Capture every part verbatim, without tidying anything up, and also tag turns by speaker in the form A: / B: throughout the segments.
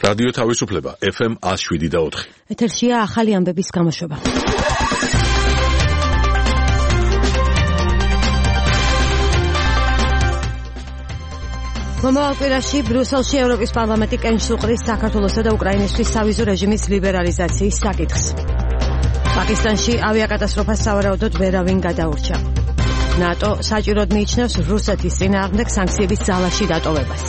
A: რადიო თავისუფლება ეფ ემ one oh seven და four.
B: ეთერშია ახალი ამბების გამოშვება. მომავალ კვირაში ბრიუსელში ევროპის პარლამენტი კენჭს უყრის საქართველოსა და უკრაინისთვის სავიზო რეჟიმის ლიბერალიზაციის საკითხს. პაკისტანში ავიაკატასტროფას სავარაუდოდ ვერავინ გადაურჩა. ნატო საჭიროდ მიიჩნევს რუსეთის წინააღმდეგ სანქციების ძალაში დატოვებას.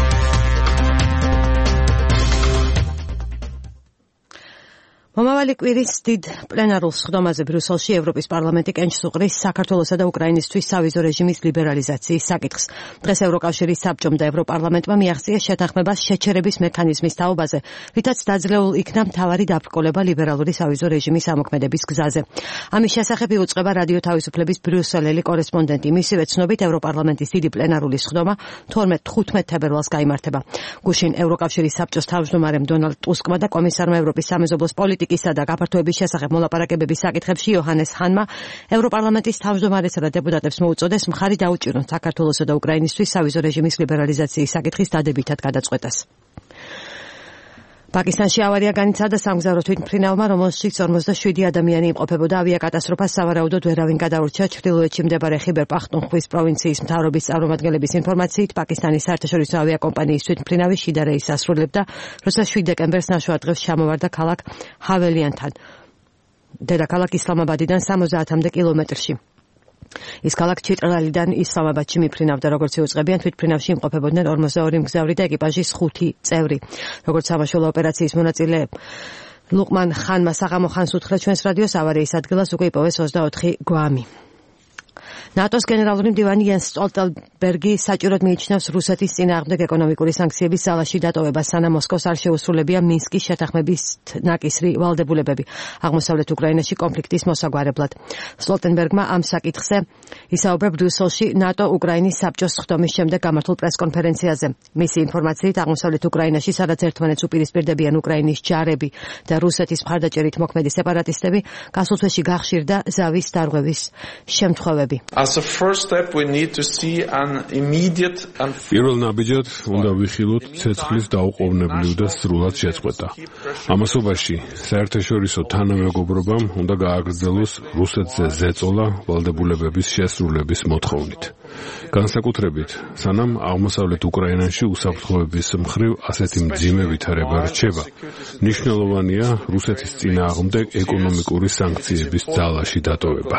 B: მომავალი კვირის დიდ პლენარულ სხდომაზე ბრიუსელში ევროპის პარლამენტი კენჭს უყრის საქართველოსა და უკრაინისთვის სავიზო რეჟიმის ლიბერალიზაციის საკითხს. დღეს ევროკავშირის საბჭომ და ევროპარლამენტმა მიაღწია შეთანხმებას შეჩერების მექანიზმის თაობაზე, რითაც დაძლეულ იქნა მთავარი დაბრკოლება ლიბერალური სავიზო რეჟიმის ამოქმედების გზაზე. ამის შესახებ იუწყება რადიო თავისუფლების ბრიუსელელი კორესპონდენტი. მისივე ცნობით ევროპარლამენტის დიდი პლენარული სხდომა თორმეტ-ხუთმეტ თებერვალს გაიმართება. გუშინ ევროკავშირის საბჭოს თავმჯდომარემ დონალდ ტუსკმა და კომისარმა ევროპის სამეზობლოს პოლიტიკის და გაფართოების შესახებ მოლაპარაკებების საკითხებში იოჰანეს ჰანმა ევროპარლამენტის თავმჯდომარესა და დეპუტატებს მოუწოდეს მხარი დაუჭირონ საქართველოსა და უკრაინისთვის სავიზო რეჟიმის ლიბერალიზაციის საკითხის დადებითად გადაწყვეტას. პაკისტანში ავარია განიცადა სამგზავრო თვითმფრინავმა, რომელშიც ორმოცდაშვიდი ადამიანი იმყოფებოდა. ავიაკატასტროფას სავარაუდოდ ვერავინ გადაურჩა. ჩრდილოეთში მდებარე ხიბერ პახტუნხვის პროვინციის მთავრობის წარმომადგენლების ინფორმაციით, პაკისტანის საერთაშორისო ავიაკომპანიის თვითმფრინავი შიდა რეისს ასრულებდა, როცა შვიდ დეკემბერს ნახევარ დღეს ჩამოვარდა ქალაქ ჰაველიანთან, დედაქალაქ ისლამაბადიდან სამოცდაათამდე კილომეტრში. ის ქალაქ ჩიტრალიდან ისლამაბადში მიფრინავდა, როგორც იუწყებიან, თვითმფრინავში იმყოფებოდნენ ორმოცდაორი მგზავრი და ეკიპაჟის ხუთი წევრი. როგორც სამაშველო ოპერაციის მონაწილე ლუყმან ხანმა საღამო ხანს უთხრა ჩვენს რადიოს, ავარიის ადგილას უკვე იპოვეს ოცდაოთხი გვამი. ნატოს გენერალური მდივანი იენს სტოლტენბერგი საჭიროდ მიიჩნევს რუსეთის წინააღმდეგ ეკონომიკური სანქციების ძალაში დატოვებას, სანამ მოსკოვს არ შეუსრულებია მინსკის შეთანხმების ნაკისრი ვალდებულებები აღმოსავლეთ უკრაინაში კონფლიქტის მოსაგვარებლად. სტოლტენბერგმა ამ საკითხზე ისაუბრა ბრიუსელში ნატო უკრაინის საბჭოს სხდომის შემდეგ გამართულ პრესკონფერენციაზე. მისი ინფორმაციით, აღმოსავლეთ უკრაინაში, სადაც ერთმანეთს უპირისპირდებიან უკრაინის ჯარები და რუსეთის მხარდაჭერით მოქმედი სეპარატისტები, გასულ თვეში გახშირდა ზავის დარღვევის შემთხვევები.
C: As a first step, we need to see an immediate and
D: პირველ ნაბიჯად უნდა ვიხილოთ ცეცხლის დაუყოვნებლივ და სრულად შეწყვეტა. ამასობაში საერთაშორისო თანამეგობრობამ უნდა გააგრძელოს რუსეთზე ზეწოლა ვალდებულებების შესრულების მოთხოვნით. განსაკუთრებით, სანამ აღმოსავლეთ უკრაინაში უსაფრთხოების მხრივ ასეთი მძიმე ვითარება რჩება, მნიშვნელოვანია რუსეთის წინააღმდეგ ეკონომიკური სანქციების ძალაში დატოვება.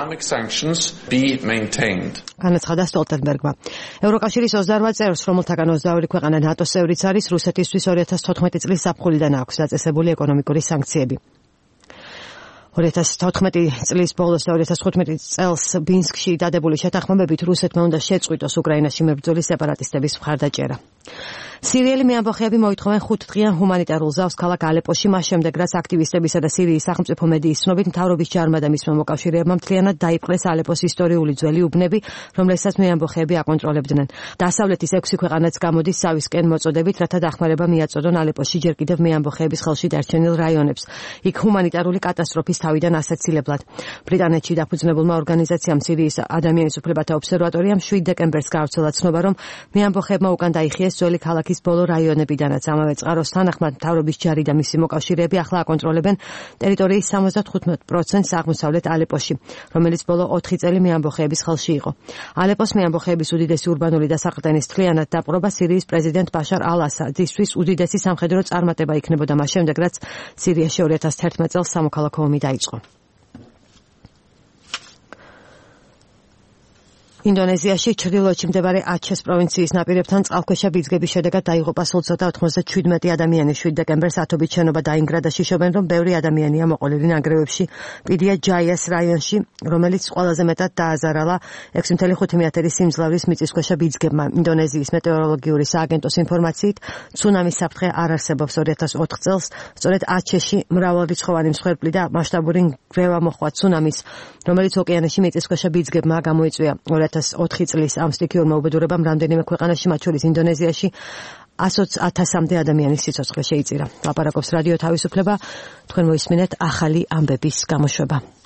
B: განაცხადა სტოლტენბერგმა. ევროკავშირის ოცდაორ წევრს, რომელთაგან ოცდაორი ქვეყანა ნატოს წევრიც არის, რუსეთისთვის ორი ათას თოთხმეტი წლის ზაფხულიდან აქვს დაწესებული ეკონომიკური სანქციები. ორი ათას თოთხმეტი წლის ბოლოს და ორი ათას თხუთმეტი წელს მინსკში დადებული შეთანხმებებით რუსეთმა უნდა შეწყვიტოს უკრაინაში მებრძოლი სეპარატისტების მხარდაჭერა. სირიელი მეამბოხეები მოითხოვენ ხუთდღიან ჰუმანიტარულ ზავს ქალაქ ალეპოში, მას შემდეგ, რაც აქტივისტებისა და სირიის სახელმწიფო მედიის ცნობით მთავრობის ჯარმა და მისმა მოკავშირეებმა მთლიანად დაიპყრეს ალეპოს ისტორიული ძველი უბნები, რომელსაც მეამბოხეები აკონტროლებდნენ. დასავლეთის ექვსი ქვეყანაც გამოდის ზავისკენ მოწოდებით, რათა დახმარება მიაწოდონ ალეპოში ჯერ კიდევ მეამბოხეების ხელში დარჩენილ რაიონებს. იქ ჰუმანიტარული კატასტროფის თავიდან ასაცილებლად. ბრიტანეთში დაფუძნებულმა ორგანიზაციამ სირიის ადამიანის უფლებათა ობსერვატორიამ შვიდ დეკემბერს გაავრცელა ცნობა, რომ მეამბოხეებმა უკან დაიხიეს ძველი ქალაქის ბოლო რაიონებიდანაც. ამავე წყაროს თანახმად მთავრობის ჯარი და მისი მოკავშირეები ახლა აკონტროლებენ ტერიტორიის სამოცდათხუთმეტ პროცენტს აღმოსავლეთ ალეპოში, რომელიც ბოლო ოთხი წელი მეამბოხეების ხელში იყო. ალეპოს მეამბოხეების უდიდესი ურბანული დასაყრდენის მთლიანად დაპყრობა სირიის პრეზიდენტ ბაშარ ალ-ასადისთვის უდიდესი სამხედრო წარმატება იქნებოდა მას შემდეგ, რაც სირიაში ორი ათას თერთმეტ წელს სამოქალაქო ომი დაიწყო. ინდონეზიაში ჩრდილოეთში მდებარე აჩეს პროვინციის ნაპირებთან წყალქვეშა ბიძგების შედეგად დაიღუპა სულ ცოტა ოთხმოცდაჩვიდმეტი ადამიანი. შვიდ დეკემბერს ათობით შენობა დაინგრა და შიშობენ, რომ ბევრი ადამიანია მოყოლილი ნანგრევებში პიდია ჯაიას რაიონში, რომელიც ყველაზე მეტად დააზარალა ექვსი კoma ხუთი მეათერის სიმძლავრის მიწისქვეშა ბიძგებმა. ინდონეზიის მეტეოროლოგიური სააგენტოს ინფორმაციით, ცუნამის საფრთხე არ არსებობს. ორი ათას ოთხ წელს სწორედ აჩეში მრავალრიცხოვანი მსხვერპლი და მასშტაბური ნგრევა მოჰყვა ცუნამის, რომელიც ოკეანეში მიწისქვეშა ბიძგებმა გამოიწვია. ორი ათას ოთხი წლის ამ სტიქიურმა უბედურებამ რამდენიმე ქვეყანაში, მათ შორის ინდონეზიაში, ათს ათასამდე ადამიანის სიცოცხლე შეიწირა. ლაპარაკობს რადიო თავისუფლება, თქვენ მოისმინეთ ახალი ამბების გამოშვება.